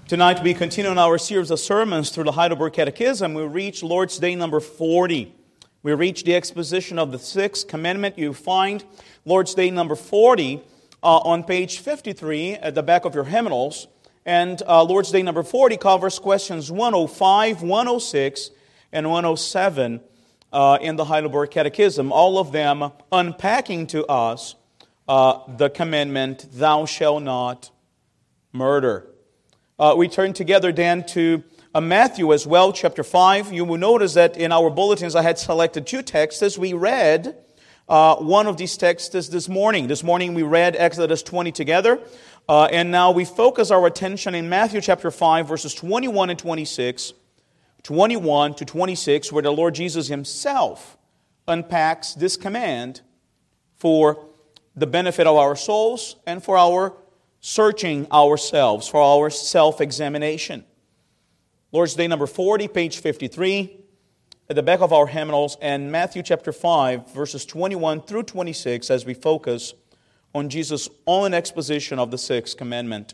Tonight we continue on our series of sermons through the Heidelberg Catechism. We reach Lord's Day number 40. We reach the exposition of the Sixth Commandment. You find Lord's Day number 40 on page 53 at the back of your hymnals. And Lord's Day number 40 covers questions 105, 106, and 107 in the Heidelberg Catechism. All of them unpacking to us the commandment, thou shalt not murder. We turn together then to Matthew as well, chapter 5. You will notice that in our bulletins I had selected two texts. We read one of these texts this morning. This morning we read Exodus 20 together. And now we focus our attention in Matthew chapter 5, verses 21 and 26, 21 to 26, where the Lord Jesus Himself unpacks this command for the benefit of our souls and for our searching ourselves, for our self-examination. Lord's Day number 40, page 53, at the back of our hymnals, and Matthew chapter 5, verses 21 through 26, as we focus on Jesus' own exposition of the Sixth Commandment.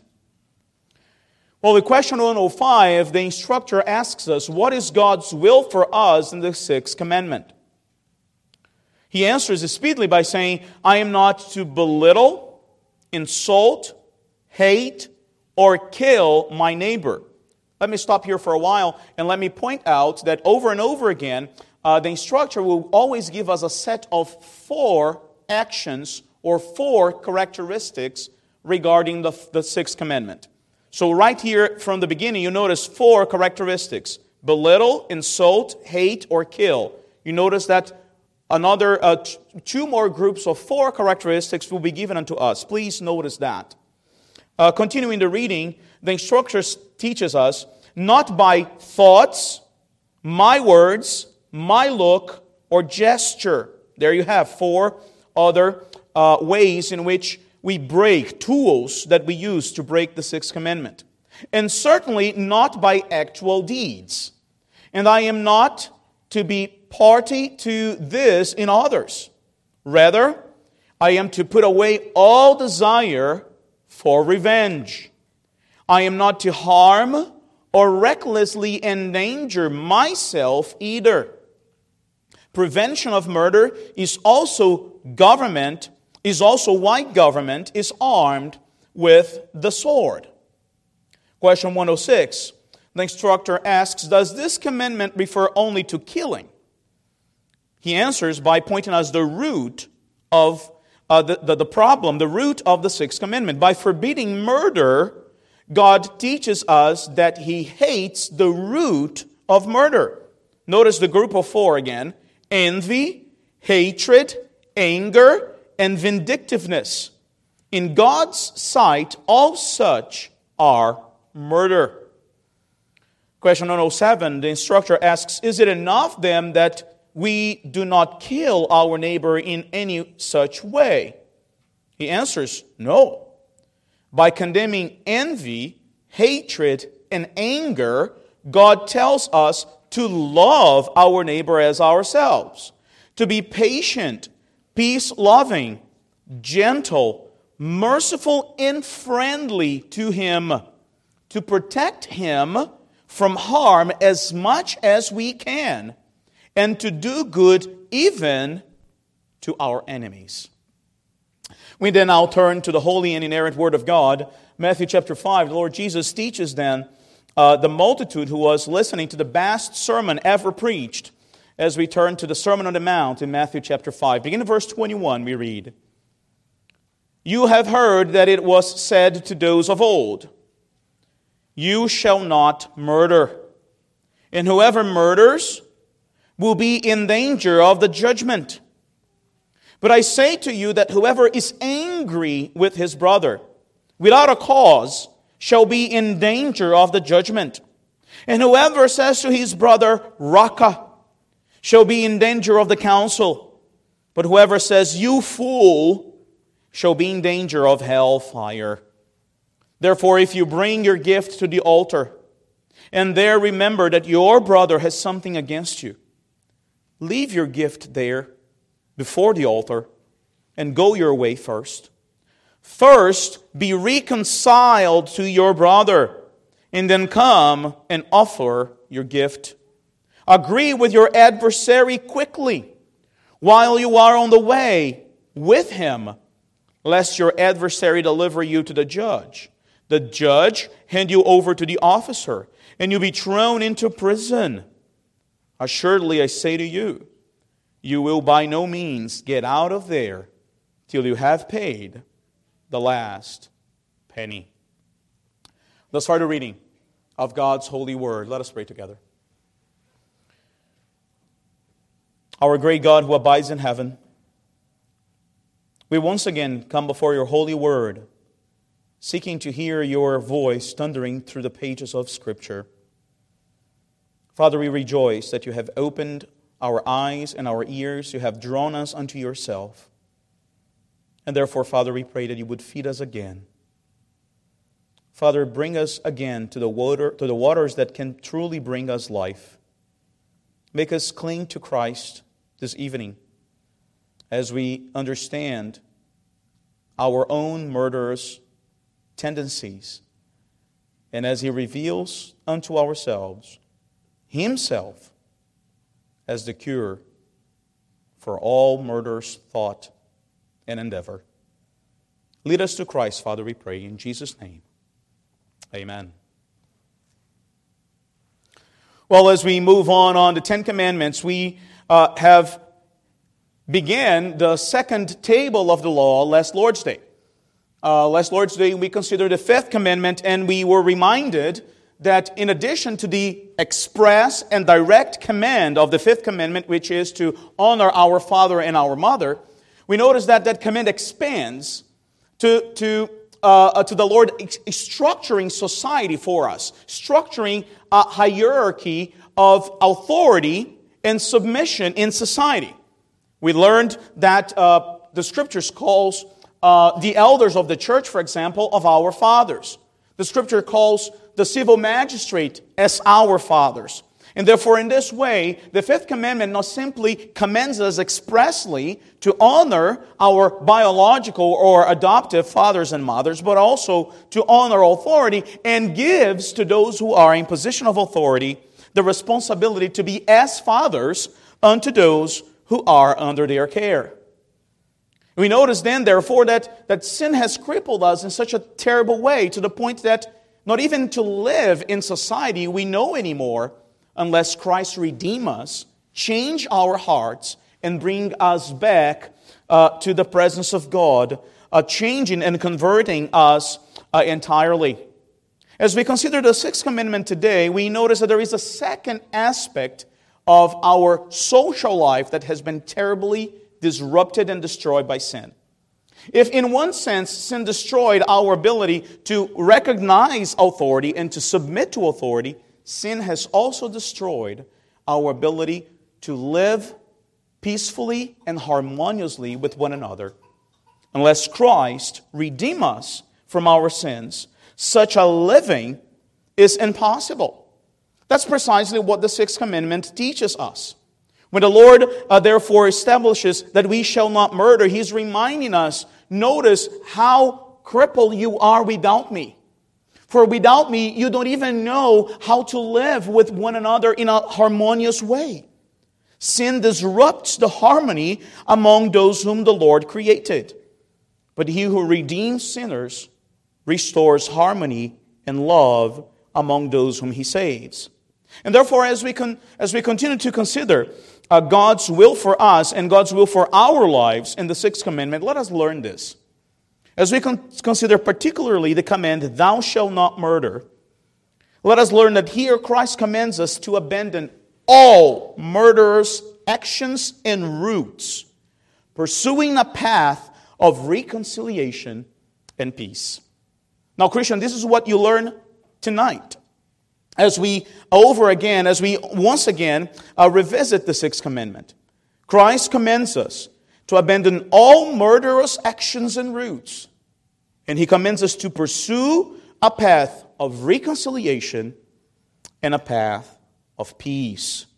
Well, with question 105, the instructor asks us, what is God's will for us in the Sixth Commandment? He answers speedily by saying, I am not to belittle, insult, hate, or kill my neighbor. Let me stop here for a while and let me point out that over and over again, the instructor will always give us a set of 4 actions or 4 characteristics regarding the Sixth Commandment. So right here from the beginning, you notice 4 characteristics: belittle, insult, hate, or kill. You notice that another 2 more groups of 4 characteristics will be given unto us. Please notice that. Continuing the reading, the instructor teaches us, not by thoughts, my words, my look, or gesture. There you have 4 other ways in which we break, tools that we use to break the Sixth Commandment. And certainly not by actual deeds. And I am not to be party to this in others. Rather, I am to put away all desire for revenge. I am not to harm or recklessly endanger myself either. Prevention of murder is also why government is armed with the sword. Question 106. The instructor asks, does this commandment refer only to killing? He answers by pointing us the root of the problem, the root of the Sixth Commandment. By forbidding murder, God teaches us that He hates the root of murder. Notice the group of 4 again: envy, hatred, anger, and vindictiveness. In God's sight, all such are murder. Question 107, the instructor asks, is it enough then that we do not kill our neighbor in any such way? He answers, no. By condemning envy, hatred, and anger, God tells us to love our neighbor as ourselves, to be patient, peace-loving, gentle, merciful, and friendly to him, to protect him from harm as much as we can, and to do good even to our enemies. We then now turn to the holy and inerrant Word of God. Matthew chapter 5, the Lord Jesus teaches then the multitude who was listening to the best sermon ever preached, as we turn to the Sermon on the Mount in Matthew chapter 5. Beginning in verse 21, we read, You have heard that it was said to those of old, You shall not murder, and whoever murders will be in danger of the judgment. But I say to you that whoever is angry with his brother without a cause shall be in danger of the judgment. And whoever says to his brother, Raca, shall be in danger of the council. But whoever says, You fool, shall be in danger of hell fire. Therefore, if you bring your gift to the altar, and there remember that your brother has something against you, leave your gift there before the altar and go your way first. First, be reconciled to your brother, and then come and offer your gift. Agree with your adversary quickly while you are on the way with him, lest your adversary deliver you to the judge. The judge hand you over to the officer, and you be thrown into prison. Assuredly, I say to you, you will by no means get out of there till you have paid the last penny. Let's start a reading of God's holy word. Let us pray together. Our great God who abides in heaven, we once again come before your holy word, seeking to hear your voice thundering through the pages of Scripture. Father, we rejoice that you have opened our eyes and our ears. You have drawn us unto yourself. And therefore, Father, we pray that you would feed us again. Father, bring us again to the waters that can truly bring us life. Make us cling to Christ this evening as we understand our own murderous tendencies, and as He reveals unto ourselves Himself as the cure for all murderous thought and endeavor. Lead us to Christ, Father, we pray, in Jesus' name. Amen. Well, as we move on the Ten Commandments, we have began the second table of the law last Lord's Day. Last Lord's Day, we considered the fifth commandment, and we were reminded that in addition to the express and direct command of the fifth commandment, which is to honor our father and our mother, we notice that that command expands to the Lord structuring society for us, structuring a hierarchy of authority and submission in society. We learned that the Scriptures calls the elders of the church, for example, of our fathers. The Scripture calls the civil magistrate as our fathers. And therefore, in this way, the fifth commandment not simply commands us expressly to honor our biological or adoptive fathers and mothers, but also to honor authority, and gives to those who are in position of authority the responsibility to be as fathers unto those who are under their care. We notice then, therefore, that sin has crippled us in such a terrible way, to the point that not even to live in society we know anymore, unless Christ redeem us, change our hearts, and bring us back to the presence of God, changing and converting us entirely. As we consider the sixth commandment today, we notice that there is a second aspect of our social life that has been terribly disrupted and destroyed by sin. If in one sense sin destroyed our ability to recognize authority and to submit to authority, sin has also destroyed our ability to live peacefully and harmoniously with one another. Unless Christ redeem us from our sins, such a living is impossible. That's precisely what the sixth commandment teaches us. When the Lord, therefore, establishes that we shall not murder, He's reminding us, notice how crippled you are without me. For without me, you don't even know how to live with one another in a harmonious way. Sin disrupts the harmony among those whom the Lord created. But He who redeems sinners restores harmony and love among those whom He saves. And therefore, as we continue to consider God's will for us and God's will for our lives in the sixth commandment, let us learn this. As we consider particularly the command, thou shalt not murder, let us learn that here Christ commands us to abandon all murderous actions and roots, pursuing a path of reconciliation and peace. Now, Christian, this is what you learn tonight, as we once again revisit the sixth commandment. Christ commands us to abandon all murderous actions and roots, and He commands us to pursue a path of reconciliation and a path of peace.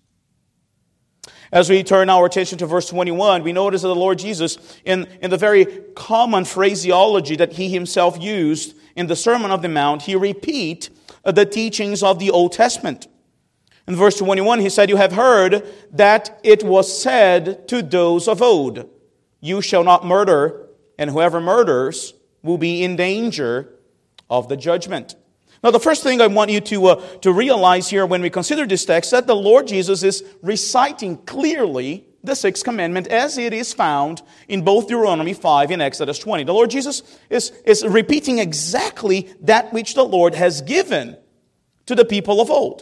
As we turn our attention to verse 21, we notice that the Lord Jesus, in the very common phraseology that He Himself used in the Sermon on the Mount, He repeats the teachings of the Old Testament. In verse 21, he said, "You have heard that it was said to those of old, 'You shall not murder, and whoever murders will be in danger of the judgment.'" Now, the first thing I want you to realize here when we consider this text, that the Lord Jesus is reciting clearly the sixth commandment as it is found in both Deuteronomy 5 and Exodus 20. The Lord Jesus is repeating exactly that which the Lord has given to the people of old.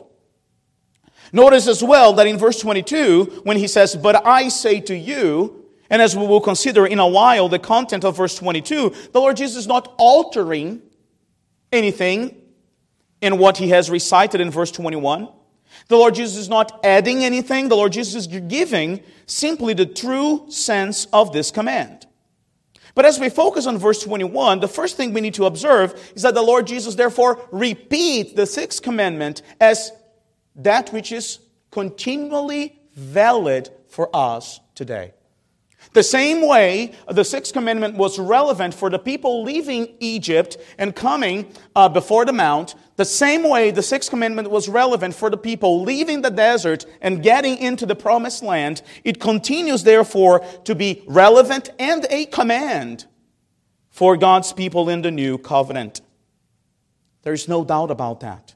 Notice as well that in verse 22, when he says, "But I say to you," and as we will consider in a while the content of verse 22, the Lord Jesus is not altering anything in what he has recited in verse 21. The Lord Jesus is not adding anything. The Lord Jesus is giving simply the true sense of this command. But as we focus on verse 21, the first thing we need to observe is that the Lord Jesus therefore repeats the sixth commandment as that which is continually valid for us today. The same way the sixth commandment was relevant for the people leaving Egypt and coming before the mount, the same way the sixth commandment was relevant for the people leaving the desert and getting into the promised land, it continues therefore to be relevant and a command for God's people in the new covenant. There's no doubt about that.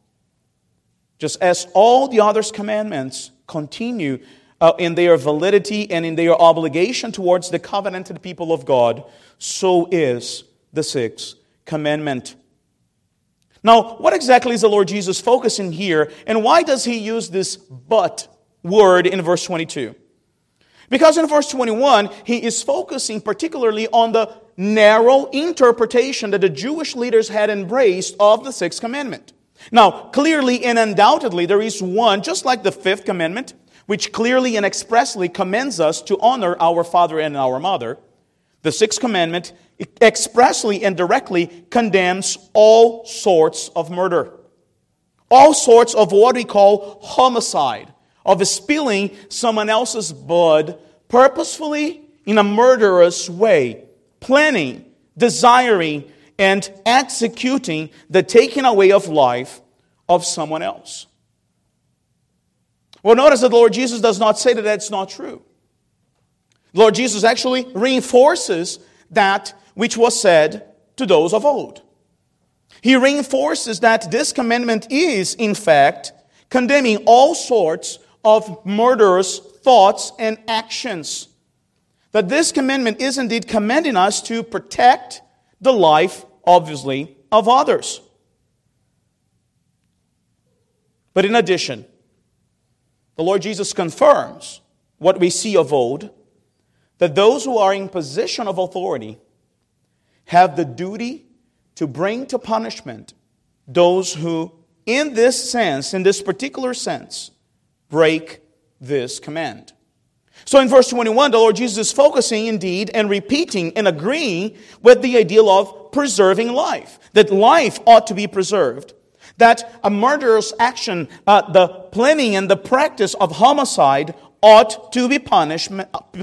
Just as all the other commandments continue in their validity and in their obligation towards the covenanted people of God, so is the sixth commandment. Now, what exactly is the Lord Jesus focusing here, and why does he use this "but" word in verse 22? Because in verse 21, he is focusing particularly on the narrow interpretation that the Jewish leaders had embraced of the sixth commandment. Now, clearly and undoubtedly, there is one, just like the fifth commandment, which clearly and expressly commends us to honor our father and our mother. The sixth commandment expressly and directly condemns all sorts of murder. All sorts of what we call homicide, of spilling someone else's blood purposefully in a murderous way, planning, desiring, and executing the taking away of life of someone else. Well, notice that the Lord Jesus does not say that that's not true. The Lord Jesus actually reinforces that which was said to those of old. He reinforces that this commandment is, in fact, condemning all sorts of murderous thoughts and actions. That this commandment is indeed commanding us to protect the life, obviously, of others. But in addition, the Lord Jesus confirms what we see of old, that those who are in position of authority have the duty to bring to punishment those who, in this sense, in this particular sense, break this command. So in verse 21, the Lord Jesus is focusing indeed and repeating and agreeing with the ideal of preserving life, that life ought to be preserved. That a murderous action, the planning and the practice of homicide ought to be punished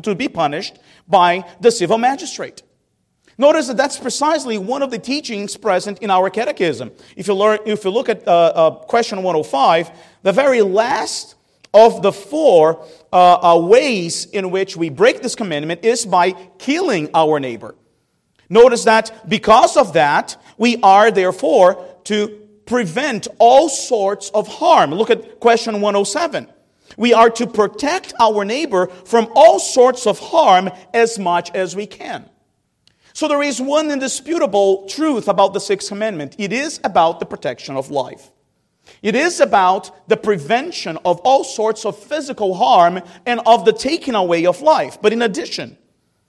by the civil magistrate. Notice that that's precisely one of the teachings present in our catechism. If you look at question 105, the very last of the four ways in which we break this commandment is by killing our neighbor. Notice that because of that, we are therefore to prevent all sorts of harm. Look at question 107. We are to protect our neighbor from all sorts of harm as much as we can. So there is one indisputable truth about the sixth commandment. It is about the protection of life. It is about the prevention of all sorts of physical harm and of the taking away of life. But in addition,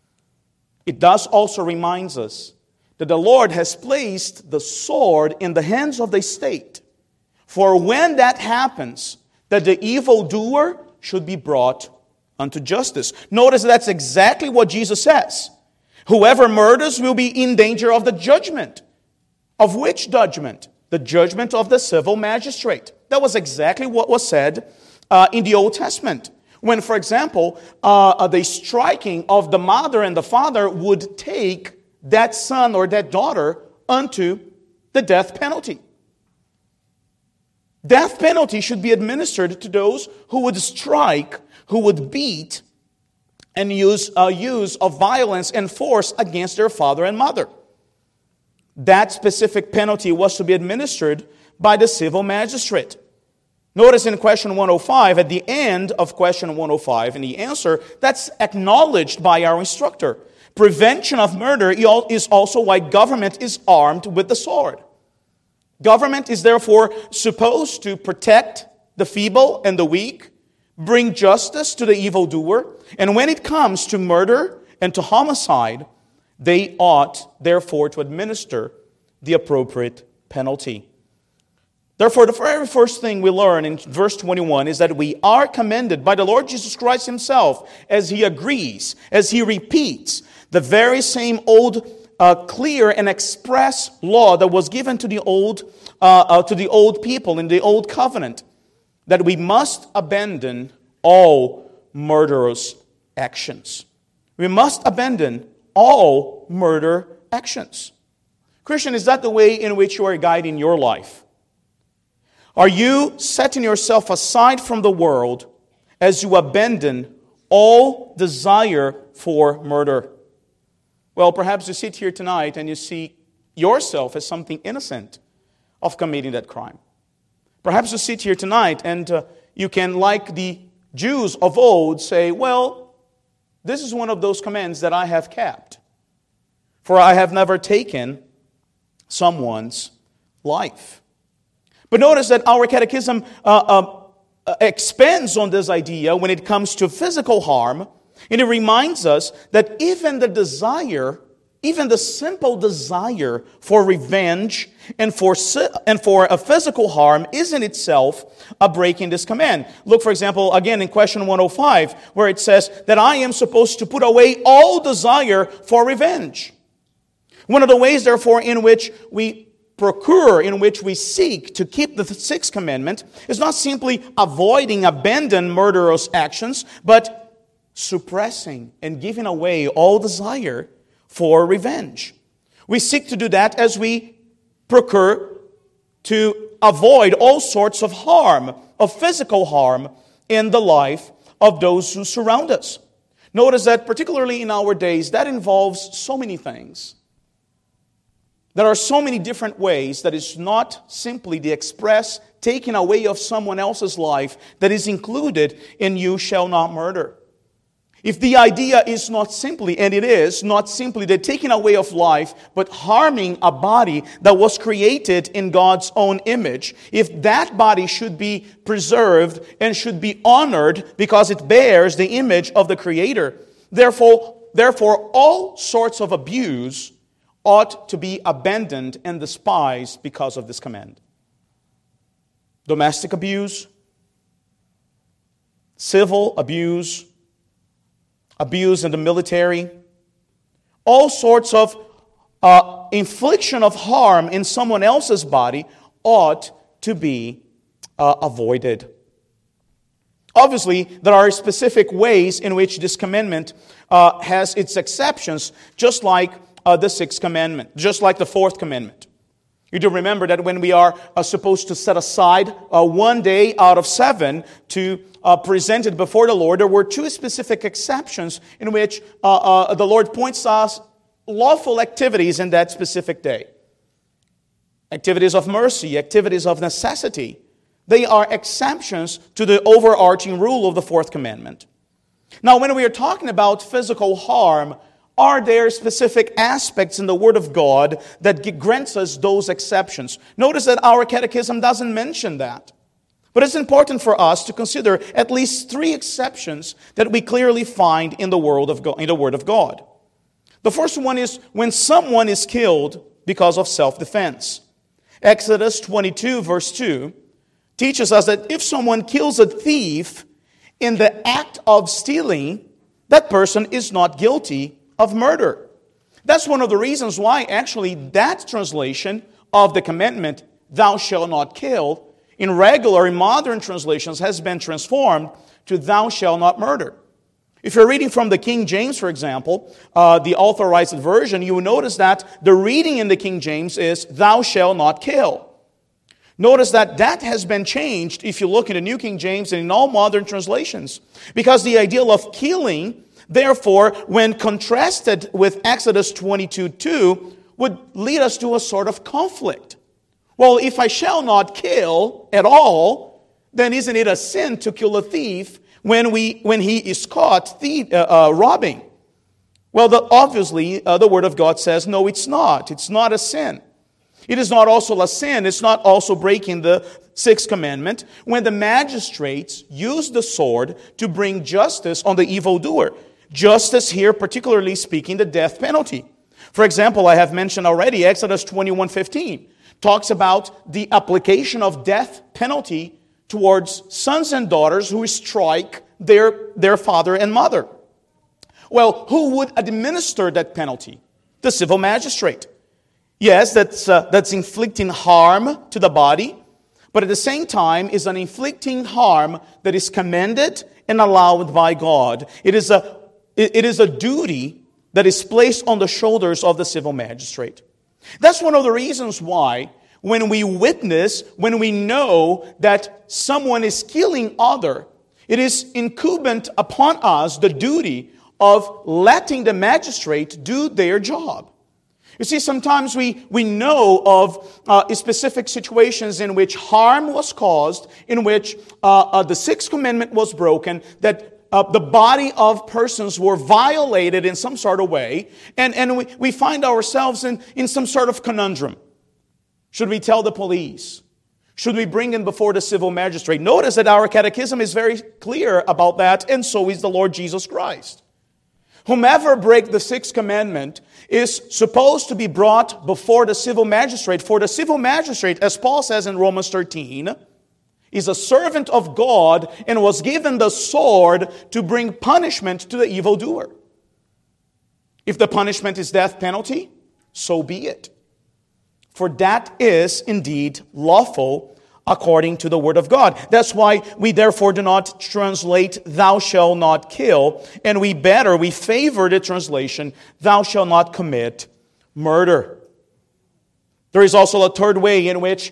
it does also remind us that the Lord has placed the sword in the hands of the state. For when that happens, that the evildoer should be brought unto justice. Notice that's exactly what Jesus says. Whoever murders will be in danger of the judgment. Of which judgment? The judgment of the civil magistrate. That was exactly what was said in the Old Testament. When, for example, the striking of the mother and the father would take that son or that daughter unto the death penalty. Death penalty should be administered to those who would strike, who would beat, and use of violence and force against their father and mother. That specific penalty was to be administered by the civil magistrate. Notice in question 105, at the end of question 105, in the answer, that's acknowledged by our instructor. Prevention of murder is also why government is armed with the sword. Government is therefore supposed to protect the feeble and the weak, bring justice to the evildoer, and when it comes to murder and to homicide, they ought therefore to administer the appropriate penalty. Therefore, the very first thing we learn in verse 21 is that we are commended by the Lord Jesus Christ himself as he agrees, as he repeats the very same old clear and express law that was given to the old people in the old covenant, that we must abandon all murderous actions. We must abandon all murder actions. Christian, is that the way in which you are guiding your life? Are you setting yourself aside from the world as you abandon all desire for murder? Well, perhaps you sit here tonight and you see yourself as something innocent of committing that crime. Perhaps you sit here tonight and you can, like the Jews of old, say, well, this is one of those commands that I have kept, for I have never taken someone's life. But notice that our catechism expands on this idea when it comes to physical harm, and it reminds us that even the simple desire for revenge and for a physical harm is in itself a breaking this command. Look, for example, again in question 105, where it says that I am supposed to put away all desire for revenge. One of the ways, therefore, in which we seek to keep the sixth commandment is not simply abandon murderous actions, but suppressing and giving away all desire for revenge. We seek to do that as we procure to avoid all sorts of harm, of physical harm, in the life of those who surround us. Notice that particularly in our days, that involves so many things. There are so many different ways that is not simply the express taking away of someone else's life that is included in you shall not murder. If the idea is not simply, and it is, not simply the taking away of life, but harming a body that was created in God's own image, if that body should be preserved and should be honored because it bears the image of the Creator, therefore all sorts of abuse ought to be abandoned and despised because of this command. Domestic abuse, civil abuse, abuse in the military, all sorts of infliction of harm in someone else's body ought to be avoided. Obviously, there are specific ways in which this commandment has its exceptions, just like the sixth commandment, just like the fourth commandment. You do remember that when we are supposed to set aside one day out of 7 to present it before the Lord, there were 2 specific exceptions in which the Lord points us lawful activities in that specific day. Activities of mercy, activities of necessity. They are exceptions to the overarching rule of the fourth commandment. Now, when we are talking about physical harm, are there specific aspects in the Word of God that grants us those exceptions? Notice that our catechism doesn't mention that. But it's important for us to consider at least 3 exceptions that we clearly find in the Word of God. The first one is when someone is killed because of self-defense. Exodus 22, verse 2, teaches us that if someone kills a thief in the act of stealing, that person is not guilty of murder. That's one of the reasons why actually that translation of the commandment, thou shalt not kill, in regular, in modern translations has been transformed to thou shalt not murder. If you're reading from the King James, for example, the authorized version, you will notice that the reading in the King James is thou shalt not kill. Notice that has been changed if you look in the New King James and in all modern translations. Because the ideal of killing, therefore, when contrasted with Exodus 22:2, would lead us to a sort of conflict. Well, if I shall not kill at all, then isn't it a sin to kill a thief when he is caught robbing? Well, obviously, the Word of God says, no, it's not. It's not a sin. It is not also a sin. It's not also breaking the sixth commandment when the magistrates use the sword to bring justice on the evildoer. Justice here, particularly speaking, the death penalty. For example, I have mentioned already, Exodus 21:15 talks about the application of death penalty towards sons and daughters who strike their father and mother. Well, who would administer that penalty? The civil magistrate. Yes, that's inflicting harm to the body, but at the same time is an inflicting harm that is commended and allowed by God. It is a duty that is placed on the shoulders of the civil magistrate. That's one of the reasons why when we witness, when we know that someone is killing other, it is incumbent upon us the duty of letting the magistrate do their job. You see, sometimes we know of specific situations in which harm was caused, in which the sixth commandment was broken, that the body of persons were violated in some sort of way, and we find ourselves in some sort of conundrum. Should we tell the police? Should we bring him before the civil magistrate? Notice that our catechism is very clear about that, and so is the Lord Jesus Christ. Whomever breaks the sixth commandment is supposed to be brought before the civil magistrate. For the civil magistrate, as Paul says in Romans 13, is a servant of God and was given the sword to bring punishment to the evildoer. If the punishment is death penalty, so be it. For that is indeed lawful according to the Word of God. That's why we therefore do not translate, thou shalt not kill, and we favor the translation, thou shalt not commit murder. There is also a third way in which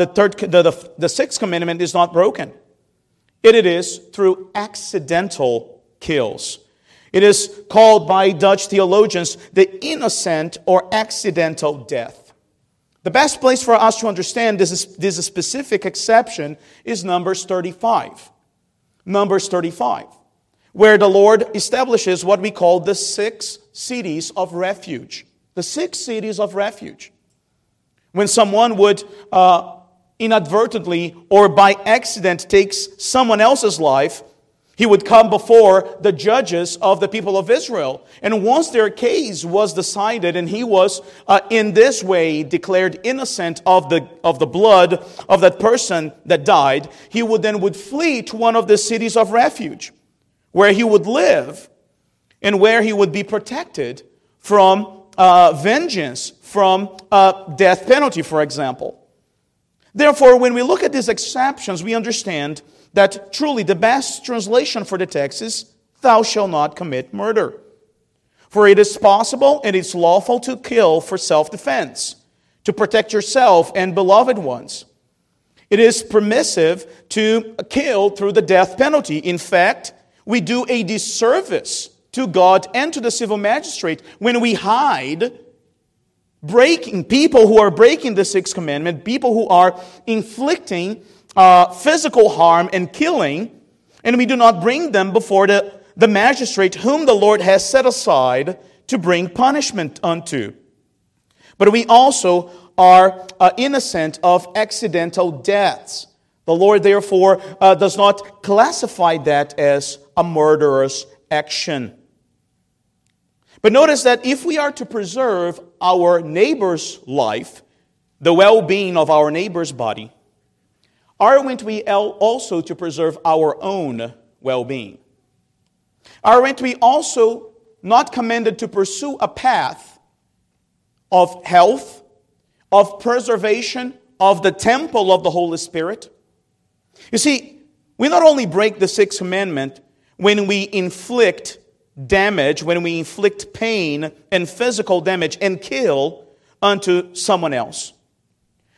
the sixth commandment is not broken. It is through accidental kills. It is called by Dutch theologians the innocent or accidental death. The best place for us to understand this specific exception is Numbers 35. Numbers 35, where the Lord establishes what we call the 6 cities of refuge. The 6 cities of refuge. When someone would inadvertently or by accident takes someone else's life, he would come before the judges of the people of Israel. And once their case was decided and he was in this way declared innocent of the blood of that person that died, he would flee to one of the cities of refuge where he would live and where he would be protected from vengeance, from death penalty, for example. Therefore, when we look at these exceptions, we understand that truly the best translation for the text is, thou shalt not commit murder. For it is possible and it's lawful to kill for self-defense, to protect yourself and beloved ones. It is permissive to kill through the death penalty. In fact, we do a disservice to God and to the civil magistrate when we hide people who are breaking the sixth commandment, people who are inflicting physical harm and killing, and we do not bring them before the magistrate whom the Lord has set aside to bring punishment unto. But we also are innocent of accidental deaths. The Lord, therefore, does not classify that as a murderous action. But notice that if we are to preserve our neighbor's life, the well-being of our neighbor's body, aren't we also to preserve our own well-being? Aren't we also not commanded to pursue a path of health, of preservation of the temple of the Holy Spirit? You see, we not only break the sixth commandment when we inflict damage, when we inflict pain and physical damage and kill unto someone else.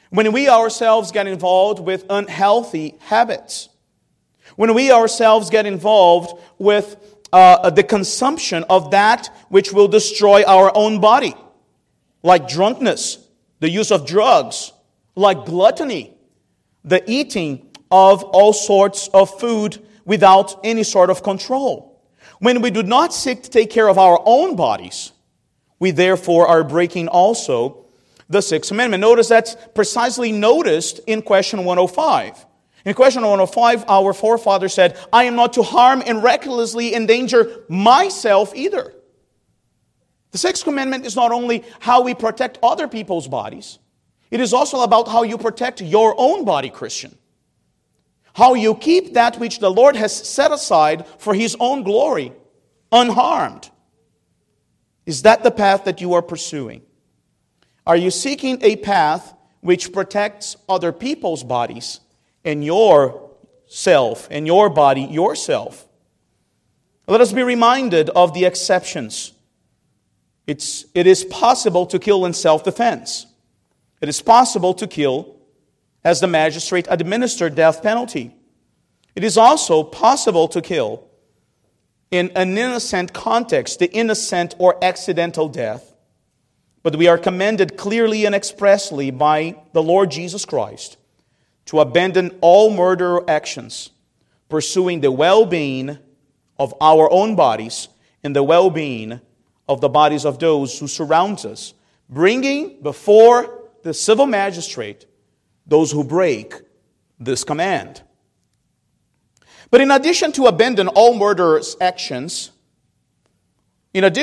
when we ourselves get involved with unhealthy habits, when we ourselves get involved with the consumption of that which will destroy our own body, like drunkenness, the use of drugs, like gluttony, the eating of all sorts of food without any sort of control. When we do not seek to take care of our own bodies, we therefore are breaking also the Sixth Commandment. Notice that's precisely noticed in question 105. In question 105, our forefather said, I am not to harm and recklessly endanger myself either. The Sixth Commandment is not only how we protect other people's bodies, it is also about how you protect your own body, Christian. How you keep that which the Lord has set aside for His own glory unharmed. Is that the path that you are pursuing? Are you seeking a path which protects other people's bodies and yourself, and your body, yourself? Let us be reminded of the exceptions. It is possible to kill in self-defense. It is possible to kill as the magistrate administered death penalty. It is also possible to kill in an innocent context, the innocent or accidental death. But we are commanded clearly and expressly by the Lord Jesus Christ to abandon all murder actions, pursuing the well-being of our own bodies and the well-being of the bodies of those who surround us, bringing before the civil magistrate those who break this command. But in addition to abandon all murderous actions, we are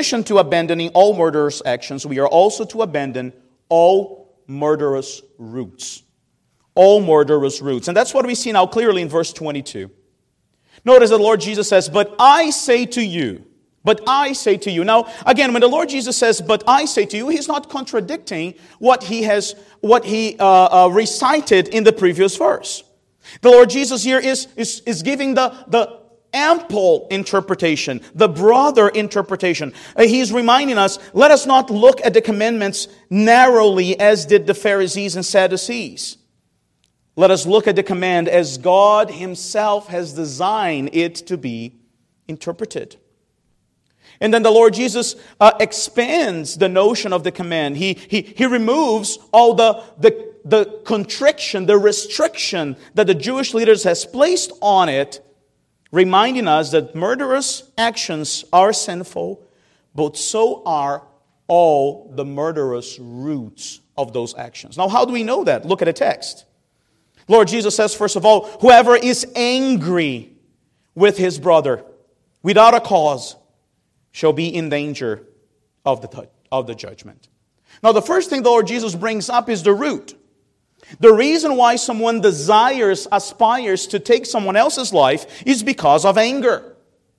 also to abandon all murderous roots. All murderous roots. And that's what we see now clearly in verse 22. Notice the Lord Jesus says, but I say to you. Now, again, when the Lord Jesus says, but I say to you, He's not contradicting what He recited in the previous verse. The Lord Jesus here is giving the ample interpretation, the broader interpretation. He's reminding us, let us not look at the commandments narrowly as did the Pharisees and Sadducees. Let us look at the command as God Himself has designed it to be interpreted. And then the Lord Jesus expands the notion of the command. He removes all the constriction, the restriction that the Jewish leaders has placed on it, reminding us that murderous actions are sinful, but so are all the murderous roots of those actions. Now, how do we know that? Look at the text. Lord Jesus says, first of all, whoever is angry with his brother without a cause shall be in danger of the judgment. Now, the first thing the Lord Jesus brings up is the root. The reason why someone aspires to take someone else's life is because of anger.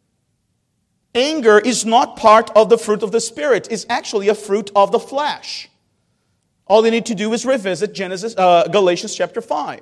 Anger is not part of the fruit of the Spirit. It's actually a fruit of the flesh. All you need to do is revisit Galatians chapter 5.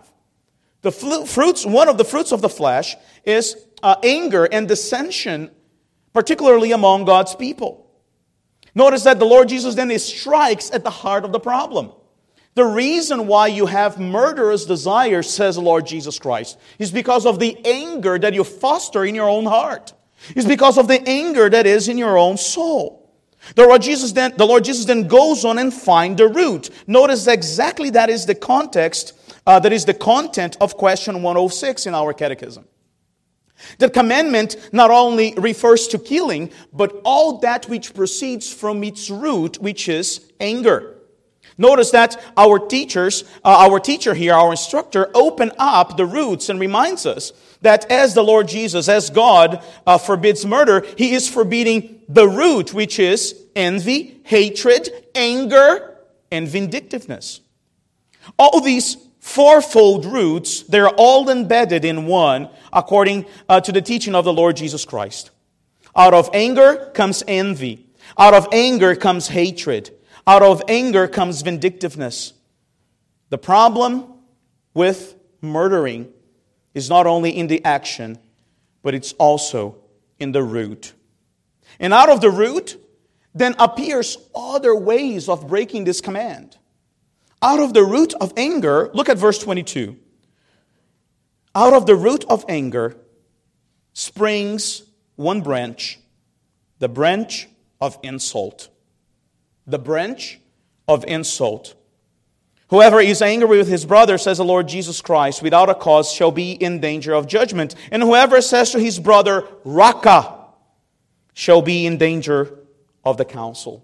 One of the fruits of the flesh is anger and dissension, particularly among God's people. Notice that the Lord Jesus then strikes at the heart of the problem. The reason why you have murderous desires, says the Lord Jesus Christ, is because of the anger that you foster in your own heart. It's because of the anger that is in your own soul. The Lord Jesus then goes on and finds the root. Notice exactly that is the context, that is the content of question 106 in our catechism. The commandment not only refers to killing, but all that which proceeds from its root, which is anger. Notice that our teacher here, our instructor, open up the roots and reminds us that as the Lord Jesus, as God forbids murder, He is forbidding the root, which is envy, hatred, anger, and vindictiveness. All these fourfold roots, they're all embedded in one, according to the teaching of the Lord Jesus Christ. Out of anger comes envy. Out of anger comes hatred. Out of anger comes vindictiveness. The problem with murdering is not only in the action, but it's also in the root. And out of the root, then appears other ways of breaking this command. Out of the root of anger, look at verse 22. Out of the root of anger springs one branch, the branch of insult. The branch of insult. Whoever is angry with his brother, says the Lord Jesus Christ, without a cause shall be in danger of judgment. And whoever says to his brother, Raka, shall be in danger of the council.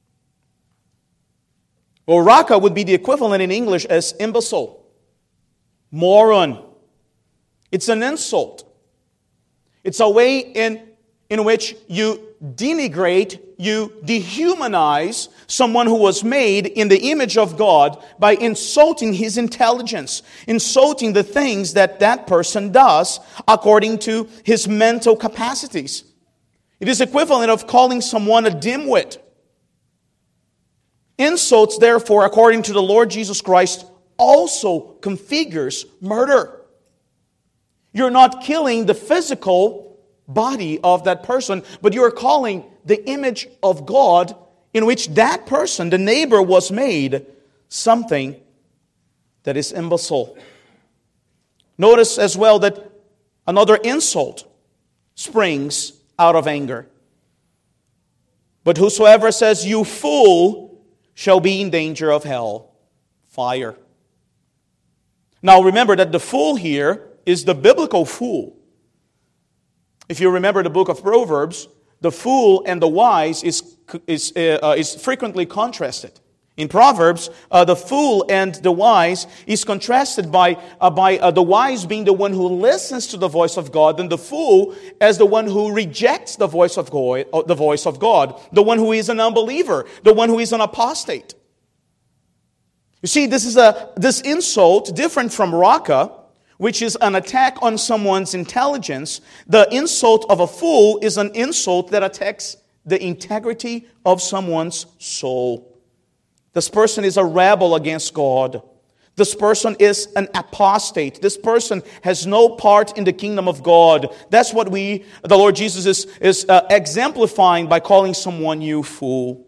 Well, Raka would be the equivalent in English as imbecile, moron. It's an insult. It's a way in which you denigrate, you dehumanize someone who was made in the image of God by insulting his intelligence, insulting the things that that person does according to his mental capacities. It is equivalent of calling someone a dimwit. Insults, therefore, according to the Lord Jesus Christ, also configures murder. You're not killing the physical body of that person, but you are calling the image of God in which that person, the neighbor, was made, something that is imbecile. Notice as well that another insult springs out of anger. But whosoever says, you fool, shall be in danger of hell, fire. Now remember that the fool here is the biblical fool. If you remember the book of Proverbs, the fool and the wise is frequently contrasted. In Proverbs, the fool and the wise is contrasted by the wise being the one who listens to the voice of God, and the fool as the one who rejects the voice of God, the one who is an unbeliever, the one who is an apostate. You see, this insult, different from Raka, which is an attack on someone's intelligence. The insult of a fool is an insult that attacks the integrity of someone's soul. This person is a rebel against God. This person is an apostate. This person has no part in the kingdom of God. That's what the Lord Jesus is exemplifying by calling someone you fool.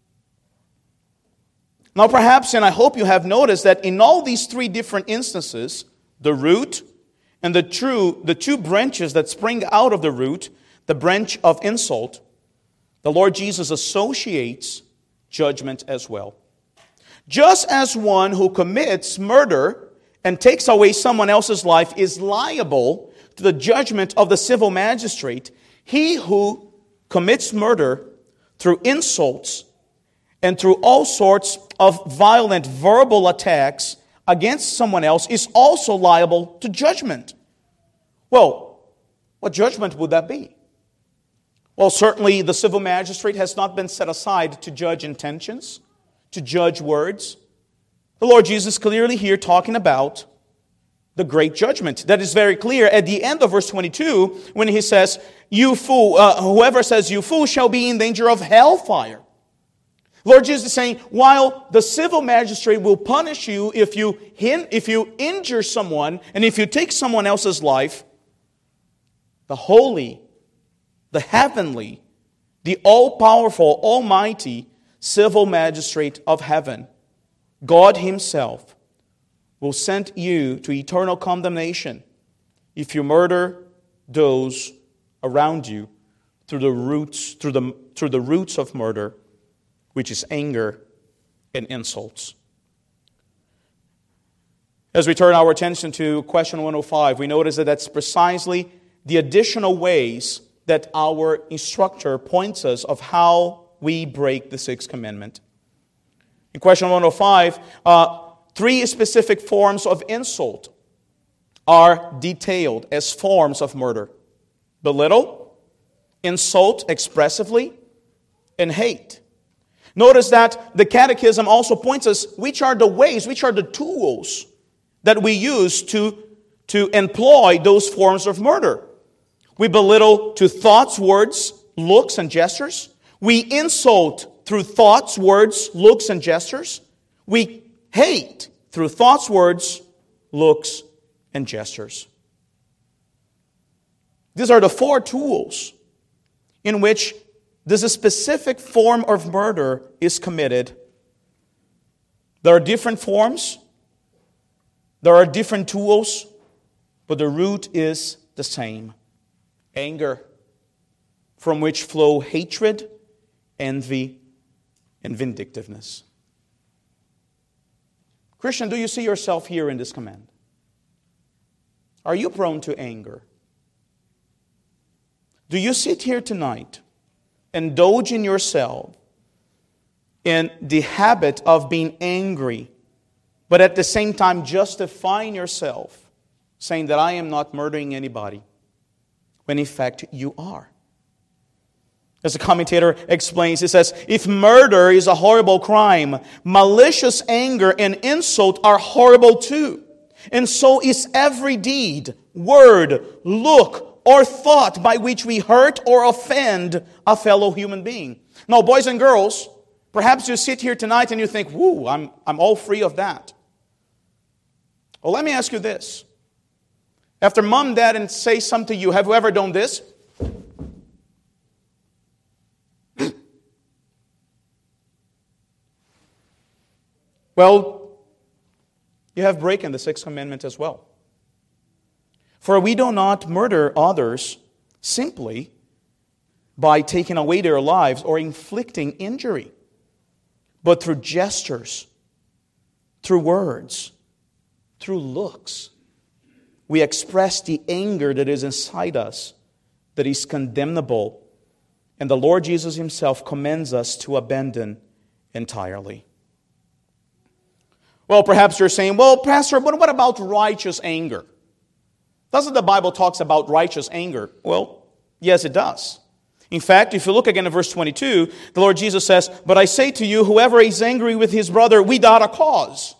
Now perhaps, and I hope you have noticed that in all these three different instances, the root and the two branches that spring out of the root, the branch of insult, the Lord Jesus associates judgment as well. Just as one who commits murder and takes away someone else's life is liable to the judgment of the civil magistrate, he who commits murder through insults and through all sorts of violent verbal attacks against someone else is also liable to judgment. Well, what judgment would that be? Well, certainly the civil magistrate has not been set aside to judge intentions, to judge words. The Lord Jesus clearly here talking about the great judgment. That is very clear at the end of verse 22 when he says, "You fool, whoever says you fool shall be in danger of hellfire." Lord Jesus is saying, while the civil magistrate will punish you if you injure someone and if you take someone else's life, the holy, the heavenly, the all-powerful, almighty civil magistrate of heaven, God Himself, will send you to eternal condemnation if you murder those around you through the roots of murder, which is anger and insults. As we turn our attention to question 105, we notice that that's precisely the additional ways that our instructor points us of how we break the sixth commandment. In question 105, three specific forms of insult are detailed as forms of murder: belittle, insult expressively, and hate. Notice that the Catechism also points us which are the ways, which are the tools that we use to employ those forms of murder. We belittle to thoughts, words, looks, and gestures. We insult through thoughts, words, looks, and gestures. We hate through thoughts, words, looks, and gestures. These are the four tools in which this specific form of murder is committed There are different forms. There are different tools. But the root is the same. Anger, from which flow hatred, envy, and vindictiveness. Christian, do you see yourself here in this command? Are you prone to anger? Do you sit here tonight, indulge in yourself in the habit of being angry, but at the same time justifying yourself, saying that I am not murdering anybody, when in fact you are? As the commentator explains, he says, if murder is a horrible crime, malicious anger and insult are horrible too. And so is every deed, word, look, or thought by which we hurt or offend a fellow human being. Now, boys and girls, perhaps you sit here tonight and you think, woo, I'm all free of that. Well, let me ask you this. After mom, dad, and say something to you, have you ever done this? Well, you have broken the sixth commandment as well. For we do not murder others simply by taking away their lives or inflicting injury, but through gestures, through words, through looks. We express the anger that is inside us, that is condemnable, and the Lord Jesus Himself commends us to abandon entirely. Well, perhaps you're saying, well, Pastor, but what about righteous anger? Doesn't the Bible talk about righteous anger? Well, yes, it does. In fact, if you look again at verse 22, the Lord Jesus says, but I say to you, whoever is angry with his brother without a cause,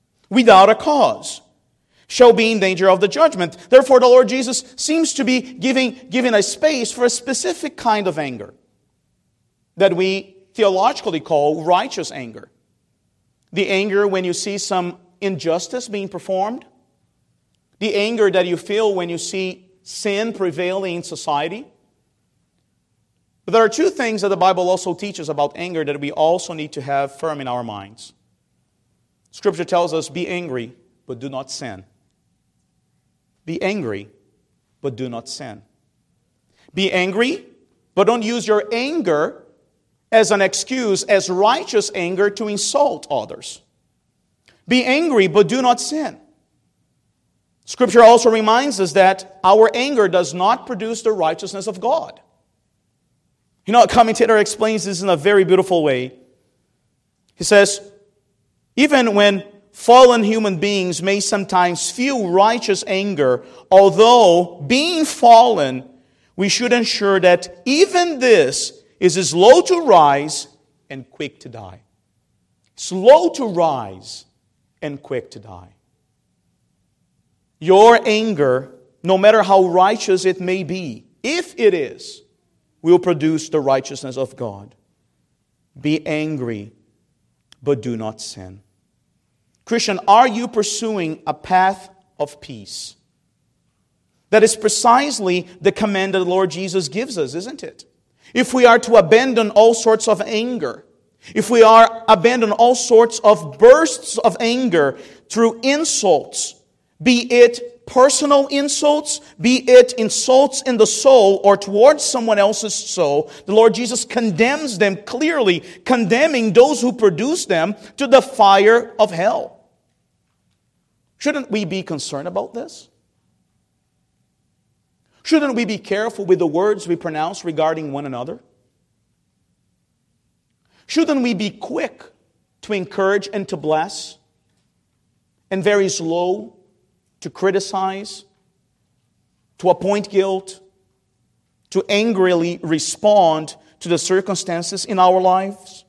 shall be in danger of the judgment. Therefore, the Lord Jesus seems to be giving a space for a specific kind of anger that we theologically call righteous anger. The anger when you see some injustice being performed. The anger that you feel when you see sin prevailing in society. But there are two things that the Bible also teaches about anger that we also need to have firm in our minds. Scripture tells us, be angry, but do not sin. Be angry, but do not sin. Be angry, but don't use your anger as an excuse, as righteous anger, to insult others. Be angry, but do not sin. Scripture also reminds us that our anger does not produce the righteousness of God. You know, a commentator explains this in a very beautiful way. He says, even when fallen human beings may sometimes feel righteous anger, although being fallen, we should ensure that even this is slow to rise and quick to die. Slow to rise and quick to die. Your anger, no matter how righteous it may be, if it is, will produce the righteousness of God. Be angry, but do not sin. Christian, are you pursuing a path of peace? That is precisely the command that the Lord Jesus gives us, isn't it? If we are to abandon all sorts of anger, if we are abandon all sorts of bursts of anger through insults, be it personal insults, be it insults in the soul or towards someone else's soul, the Lord Jesus condemns them clearly, condemning those who produce them to the fire of hell. Shouldn't we be concerned about this? Shouldn't we be careful with the words we pronounce regarding one another? Shouldn't we be quick to encourage and to bless, and very slow to criticize, to appoint guilt, to angrily respond to the circumstances in our lives?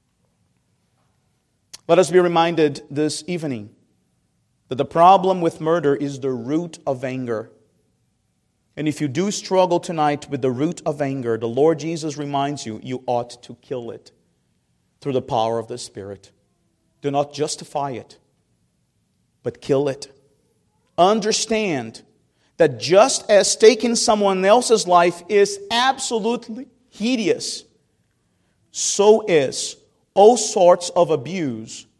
Let us be reminded this evening that the problem with murder is the root of anger. And if you do struggle tonight with the root of anger, the Lord Jesus reminds you, you ought to kill it through the power of the Spirit. Do not justify it, but kill it. Understand that just as taking someone else's life is absolutely hideous, so is all sorts of abuse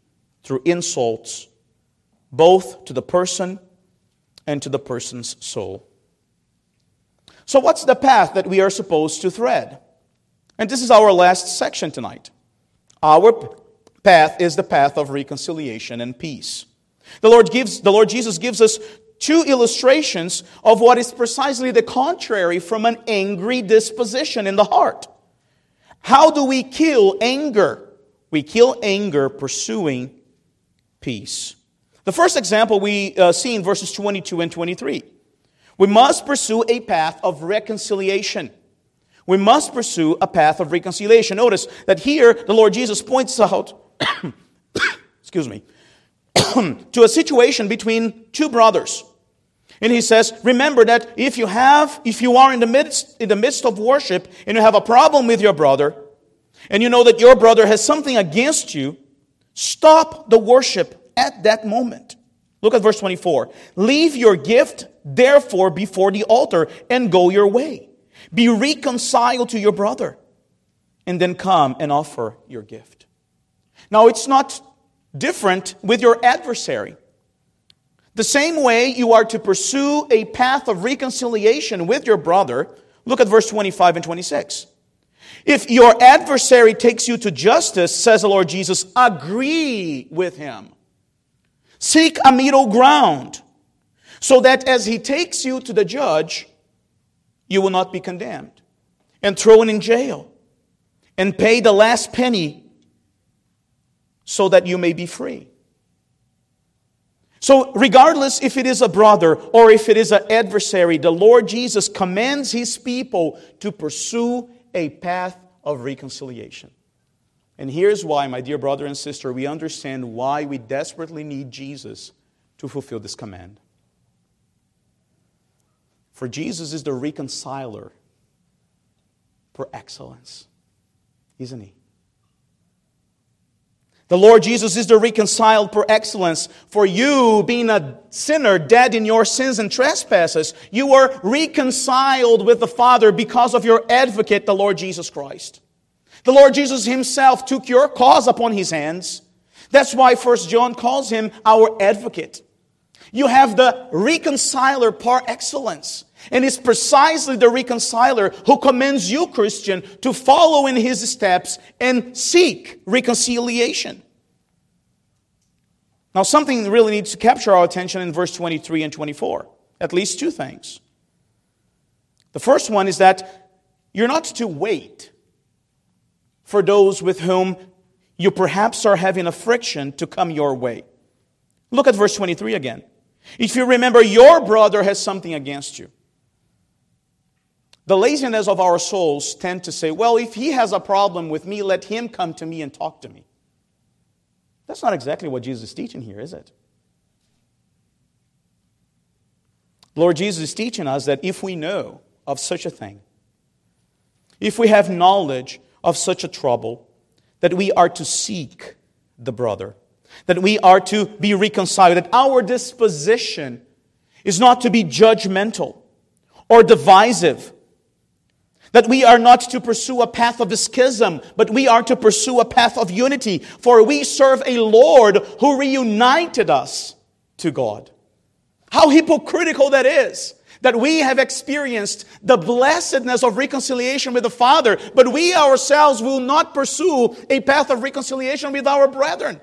through insults, both to the person and to the person's soul. So what's the path that we are supposed to tread? And this is our last section tonight. Our path is the path of reconciliation and peace. The Lord Jesus gives us two illustrations of what is precisely the contrary from an angry disposition in the heart. How do we kill anger? We kill anger pursuing peace. The first example we see in verses 22 and 23. We must pursue a path of reconciliation. We must pursue a path of reconciliation. Notice that here the Lord Jesus points out excuse me, to a situation between two brothers. And he says, remember that if you are in the midst of worship and you have a problem with your brother, and you know that your brother has something against you, stop the worship at that moment. Look at verse 24. Leave your gift, therefore, before the altar and go your way. Be reconciled to your brother, and then come and offer your gift. Now, it's not different with your adversary. The same way you are to pursue a path of reconciliation with your brother, look at verse 25 and 26. If your adversary takes you to justice, says the Lord Jesus, agree with him. Seek a middle ground, so that as he takes you to the judge, you will not be condemned and thrown in jail and pay the last penny so that you may be free. So regardless if it is a brother or if it is an adversary, the Lord Jesus commands his people to pursue a path of reconciliation. And here's why, my dear brother and sister, we understand why we desperately need Jesus to fulfill this command. For Jesus is the reconciler per excellence, isn't he? The Lord Jesus is the reconciled per excellence. For you, being a sinner, dead in your sins and trespasses, you were reconciled with the Father because of your advocate, the Lord Jesus Christ. The Lord Jesus himself took your cause upon his hands. That's why 1 John calls him our advocate. You have the reconciler par excellence. And it's precisely the reconciler who commands you, Christian, to follow in his steps and seek reconciliation. Now, something really needs to capture our attention in verse 23 and 24. At least two things. The first one is that you're not to wait for those with whom you perhaps are having a friction to come your way. Look at verse 23 again. If you remember, your brother has something against you. The laziness of our souls tend to say, well, if he has a problem with me, let him come to me and talk to me. That's not exactly what Jesus is teaching here, is it? Lord Jesus is teaching us that if we know of such a thing, if we have knowledge of such a trouble, that we are to seek the brother, that we are to be reconciled, that our disposition is not to be judgmental or divisive, that we are not to pursue a path of schism, but we are to pursue a path of unity, for we serve a Lord who reunited us to God. How hypocritical that is! That we have experienced the blessedness of reconciliation with the Father, but we ourselves will not pursue a path of reconciliation with our brethren.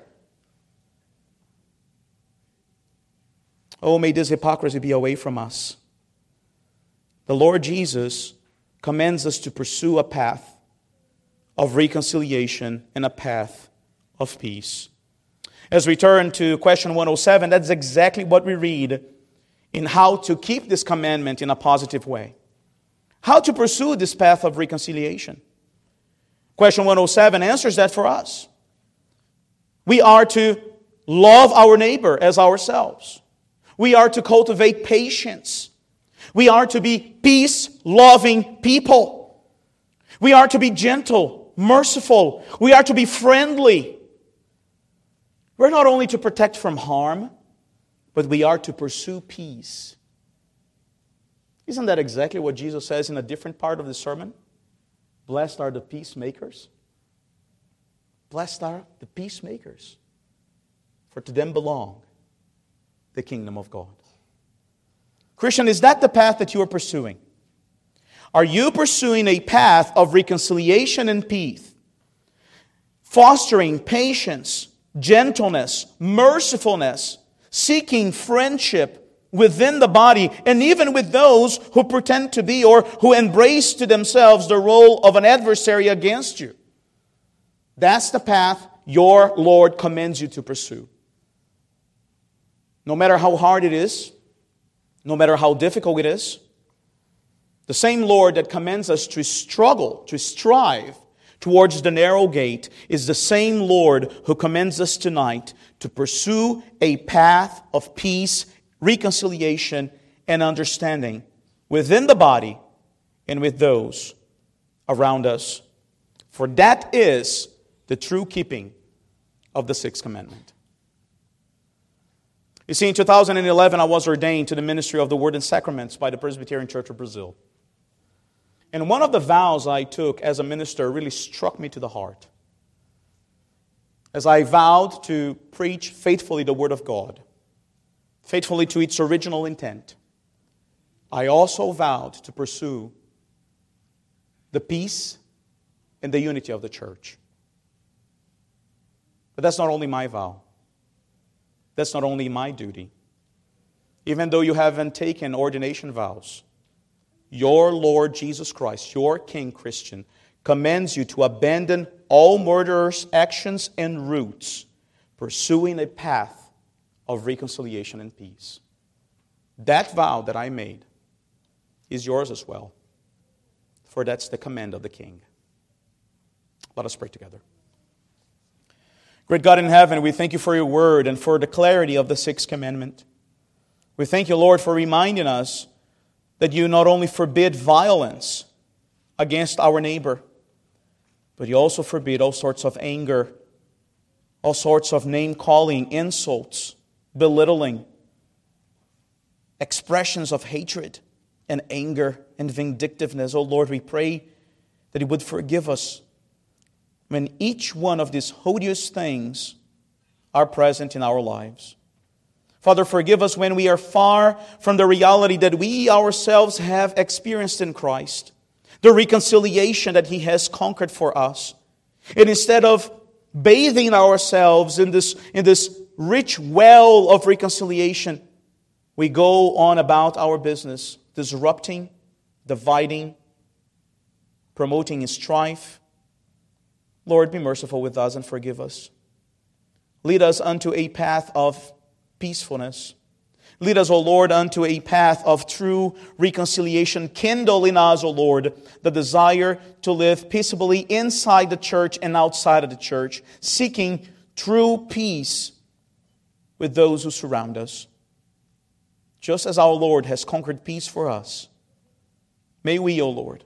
Oh, may this hypocrisy be away from us. The Lord Jesus commands us to pursue a path of reconciliation and a path of peace. As we turn to question 107, that's exactly what we read in how to keep this commandment in a positive way. How to pursue this path of reconciliation. Question 107 answers that for us. We are to love our neighbor as ourselves. We are to cultivate patience. We are to be peace-loving people. We are to be gentle, merciful. We are to be friendly. We're not only to protect from harm, but we are to pursue peace. Isn't that exactly what Jesus says in a different part of the sermon? Blessed are the peacemakers. Blessed are the peacemakers. for to them belong the kingdom of God. Christian, is that the path that you are pursuing? Are you pursuing a path of reconciliation and peace, fostering patience, gentleness, mercifulness, seeking friendship within the body, and even with those who pretend to be or who embrace to themselves the role of an adversary against you? That's the path your Lord commends you to pursue. No matter how hard it is, no matter how difficult it is, the same Lord that commends us to struggle, to strive towards the narrow gate is the same Lord who commends us tonight to pursue a path of peace, reconciliation, and understanding within the body and with those around us. For that is the true keeping of the Sixth Commandment. You see, in 2011, I was ordained to the ministry of the Word and Sacraments by the Presbyterian Church of Brazil. And one of the vows I took as a minister really struck me to the heart. As I vowed to preach faithfully the Word of God, faithfully to its original intent, I also vowed to pursue the peace and the unity of the church. But that's not only my vow. That's not only my duty. Even though you haven't taken ordination vows, your Lord Jesus Christ, your King Christian, commands you to abandon all murderous actions and roots, pursuing a path of reconciliation and peace. That vow that I made is yours as well, for that's the command of the King. Let us pray together. Great God in heaven, we thank you for your word and for the clarity of the Sixth Commandment. We thank you, Lord, for reminding us that you not only forbid violence against our neighbor, but you also forbid all sorts of anger, all sorts of name-calling, insults, belittling, expressions of hatred and anger and vindictiveness. Oh Lord, we pray that you would forgive us when each one of these odious things are present in our lives. Father, forgive us when we are far from the reality that we ourselves have experienced in Christ, the reconciliation that He has conquered for us. And instead of bathing ourselves in this rich well of reconciliation, we go on about our business, disrupting, dividing, promoting strife. Lord, be merciful with us and forgive us. Lead us unto a path of peacefulness. Lead us, O Lord, unto a path of true reconciliation. Kindle in us, O Lord, the desire to live peaceably inside the church and outside of the church, seeking true peace with those who surround us. Just as our Lord has conquered peace for us, may we, O Lord,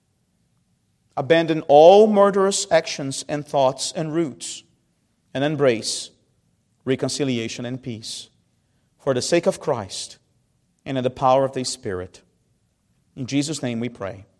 abandon all murderous actions and thoughts and roots and embrace reconciliation and peace for the sake of Christ and in the power of the Spirit. In Jesus' name we pray.